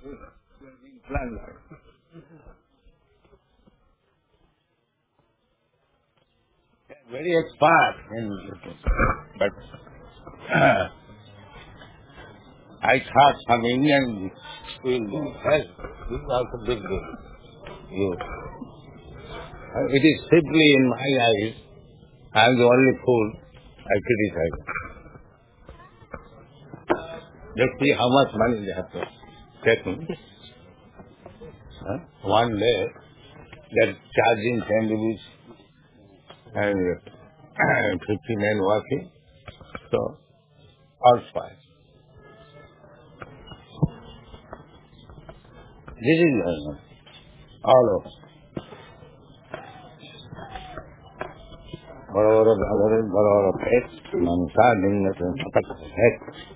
Very expert but I thought some Indian will help. This is also big deal. It is simply in my eyes, I am the only fool I criticize. Let's see how much money they have to take. One day, they're charging 10 rupees and 50 men working. So, all fine. This is all over. बड़ा पेट मनसा दिन है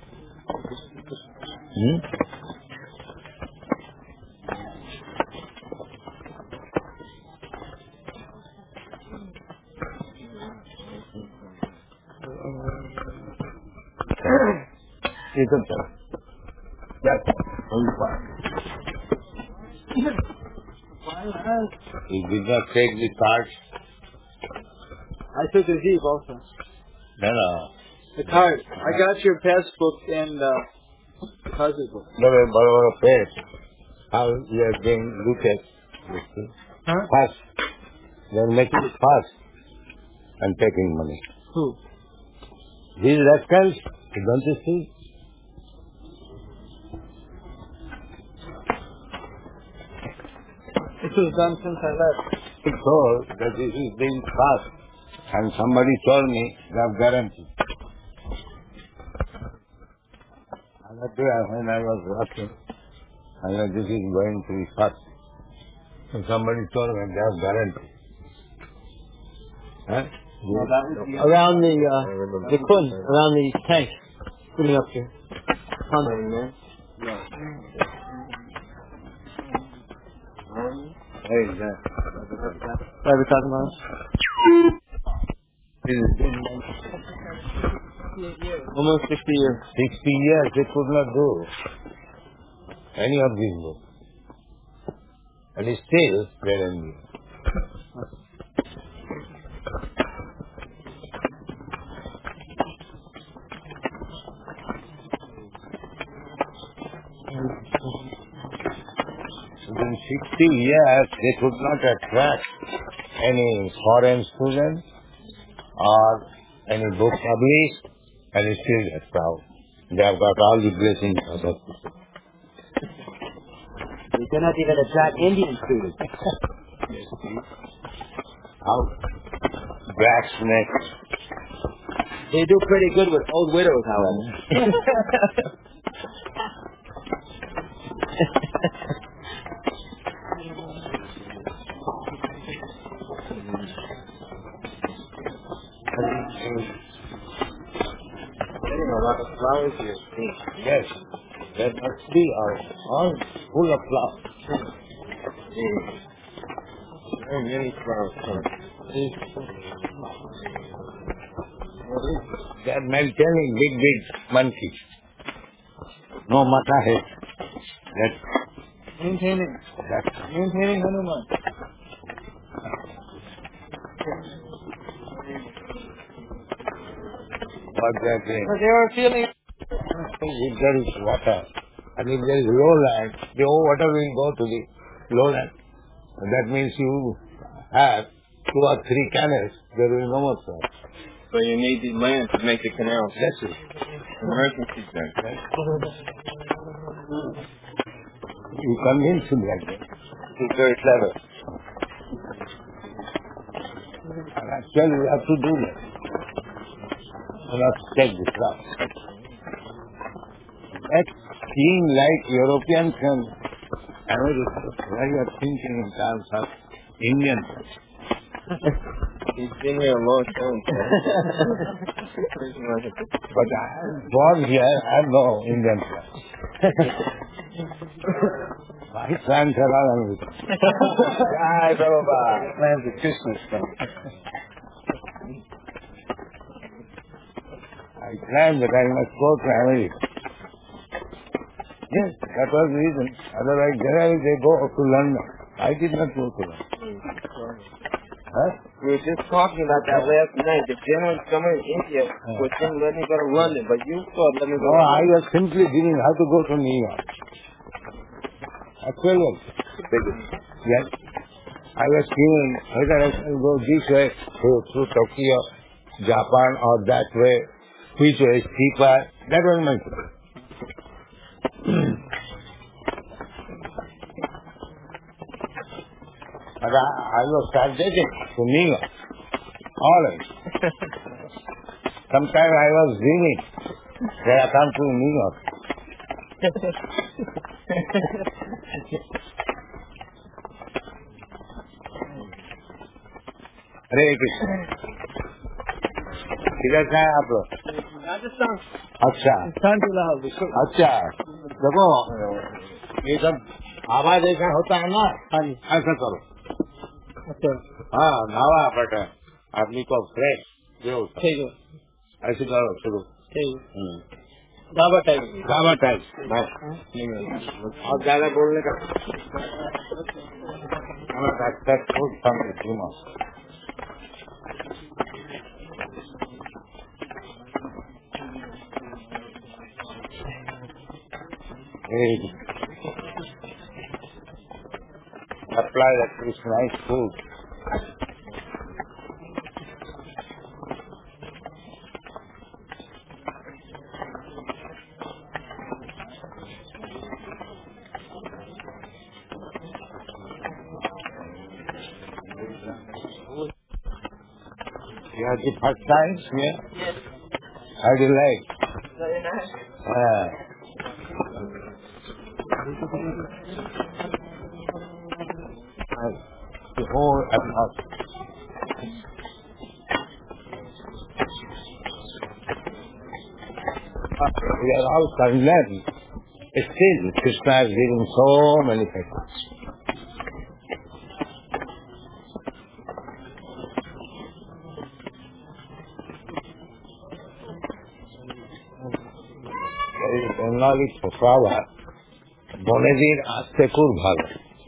ये तो You did not take the card. I took the Jeep also. No. The card. I got your passbook and deposit book. No, but paid. How you are being looked at? Fast. They are making it fast and taking money. Who? These rascals, don't you see? This was done since I left. I told that this is being fast. And somebody told me they have guarantee. And that day when I was watching, I said this is going to be fast. And somebody told me they have guarantee. Huh? Around the Kun, around the tank. Putting up here. Hey, that. Why are we talking about? Almost 60 years. 60 years they could not do any of these books. And still they're in me. In 60 years they could not attract any foreign students or any book published, and still they're proud. They have got all the blessings of us. They cannot even attract Indian students. How? Blacksmiths. They do pretty good with old widows, however. A lot of flowers here. Yes, there must be all full of flowers. Very many flowers. They are maintaining big monkeys. No matter head. Maintaining Hanuman. What they are doing. But they were feeling. If there is water, and if there is lowland, the water will go to the lowland. That means you have 2 or 3 canals, there will be no more flood. So you need the land to make the canal. That's it. Emergency then. You convince him like that. He's very clever. And actually you have to do that. You have to take this route. That seem like Europeans and Americans, why you are thinking in terms of Indians? He's been here a long time. But I am born here, I have no Indian flag. My plans are all American. Hi, Prabhupada. Plans are Christmas stuff. I planned that I must go to America. Yes, that was the reason. Otherwise, generally they go to London. I did not go to London. Huh? We were just talking about that last night. The general somewhere in India was saying let me go to London, but you thought let me go No, to I was simply giving how to go to New York. Actually, yes. I was giving whether I can go this way through Tokyo, Japan, or that way, which way is cheaper. That was my problem. But I was targeting to New York, always. Sometimes I was dreaming that I come to New York. Hare Krishna. किधर से हैं आप लोग? राजस्थान अच्छा अच्छा देखो ये सब आवाज ऐसा होता है ना हाँ जी ऐसा करो अच्छा हाँ नावा बट आदमी को फ्रेश जो ठीक है ऐसे करो शुरू ठीक है दावा टाइप बस और ज्यादा बोलने का apply that is nice food. You had the first time here? Yes. How do you like? Very nice. The whole atmosphere. We are all condemned. Still, Krishna is giving so many things. There is Bengali proverb, Bonedir Astekur Bhaga.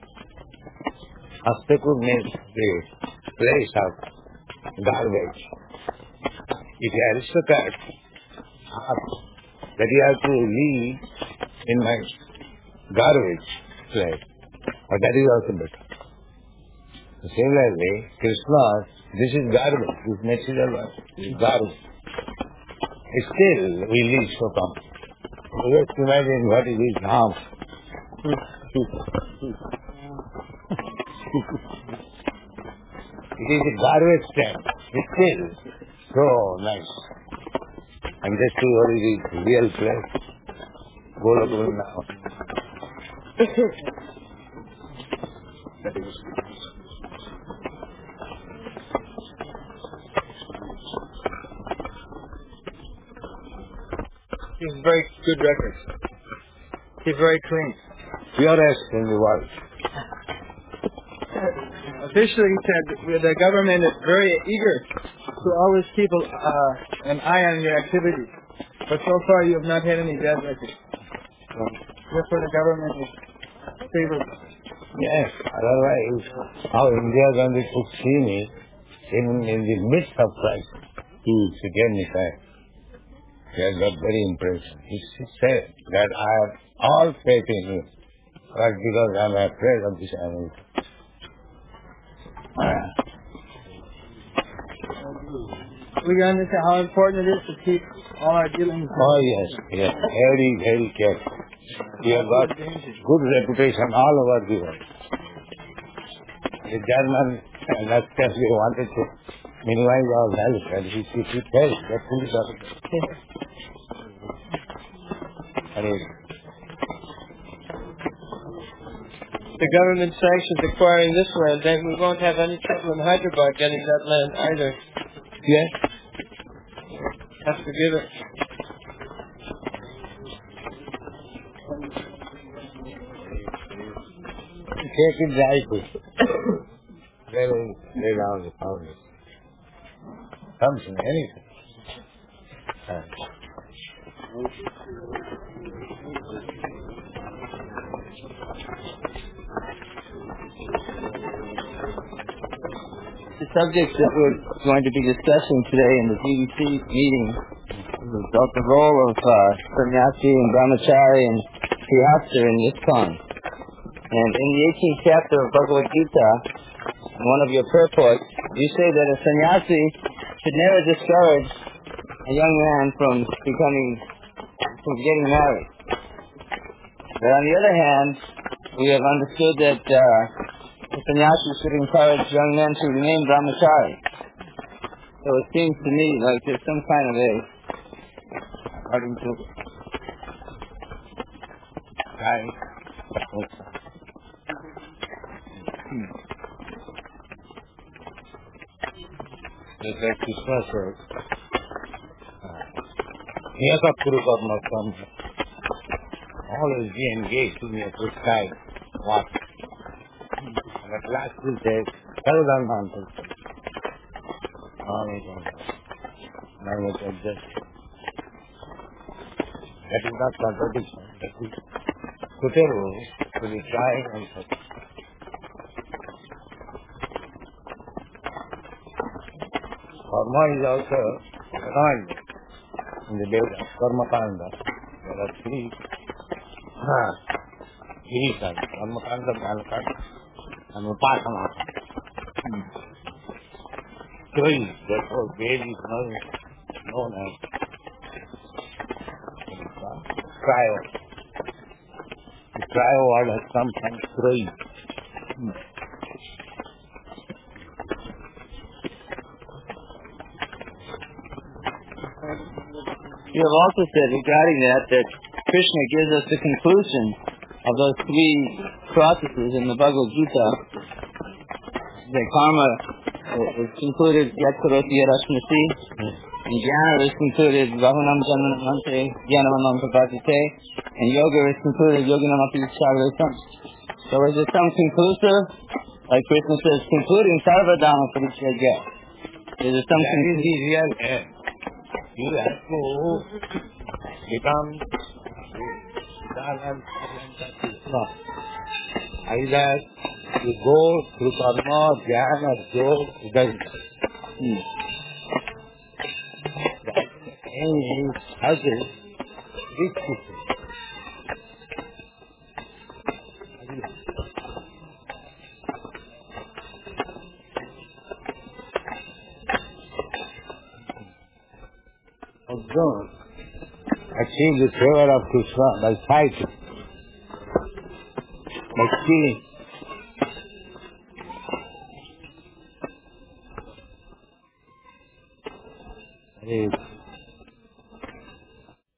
Astekur means the place of garbage. If the aristocrat asks that you have to live in my garbage place, but that is also better. Similarly, Krishna, this is garbage, this material world is garbage. Still, we live so comfortably. Just imagine what it is now. It is a garbage stand. It's still so nice. And just see what is the real place. Golokul now. That is. He's very good record. He's very clean. Purest in the world. Officially, he said the government is very eager to always keep an eye on your activities. But so far, you have not had any bad records. Therefore, the government is favorable. Yes, otherwise, how India Gandhi could see me in the midst of crisis. She gave me time. He has got very impressed. He said that I have all faith in you, but because I am afraid of this animal. We understand how important it is to keep all our dealings. Oh yes, yes, very, very careful. We have got good reputation all over the world. The German Nazis, they wanted to minimize our health, and if we felt that food is The government sanctions acquiring this land, then we won't have any trouble in Hyderabad getting that land either. yes. Have to give it. Take it dry food. Lay down the powder. Comes in anything. subject that we're going to be discussing today in the GBC meeting is about the role of sannyasi and brahmachari and grihastha in ISKCON. And in the 18th chapter of Bhagavad Gita, in one of your purports, you say that a sannyasi should never discourage a young man from getting married. But on the other hand, we have understood that the sannyasi should encourage young men to remain brahmachari. So it seems to me like there's some kind of a, according to just like Krishna says, Niyata Kuru Karma Sam, always be engaged in your prescribed work. And at last he says, Sarvadharmantam. That is not contradiction. That is Kutero to be trying and such. Karma is also anointed in the Vedas, Karma Kanda. There are three divisions, Karma Kanda, Jnana Kanda, and Upasana. Three, therefore Veda is known as Cryo. The Cryo word has come from three. You have also said regarding that Krishna gives us the conclusion of those three processes in the Bhagavad Gita. The karma is concluded yat karoti yarashmasi, and jnana is concluded bahunam janmanamante jnanamam prapatite, and yoga is concluded yoginam api sarvesam. So is it some conclusive, like Krishna says, concluding sarvadharma parityajya? Is it some that is the real end. You have to become Krishna. Either you go through karma, jnana, or yoga, it doesn't matter. The aim is how to reach people. Don't achieve the favor of Krishna by fighting, by stealing.